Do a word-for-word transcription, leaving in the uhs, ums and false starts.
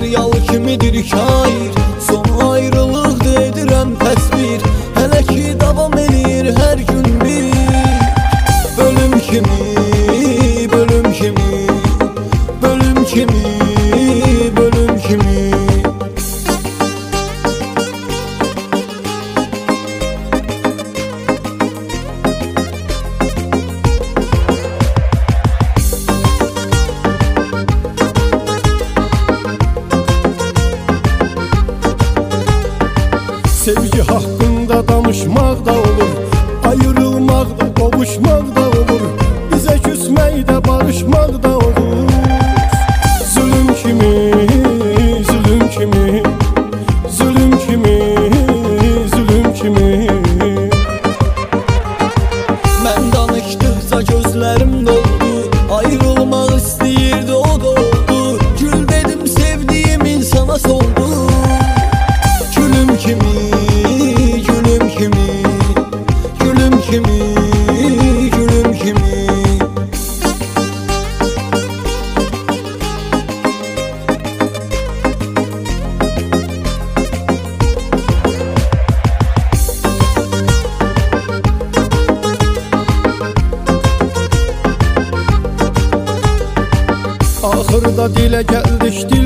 bir yal kimidir şair. Son ayrılıqdır edirəm təsvir, hələ ki davam edir hər gün bir. Bölüm kimi, bölüm kimi, bölüm kimi, bölüm kimi. Sevgi hakkında danışmak da olur, ayrılmak da, qovuşmak da olur, bize küsmek de, barışmak da olur. Zulüm kimi, zulüm kimi, zulüm kimi, zulüm kimi. Mən danışdıqca gözlərim doldu, ayrılmaq istəyirdi o da oldu. Gül dedim sevdiyim insana soldu. Gülüm kimi, gülüm kimi, gülüm kimi, gülüm kimi. Axırda dilə gəldik,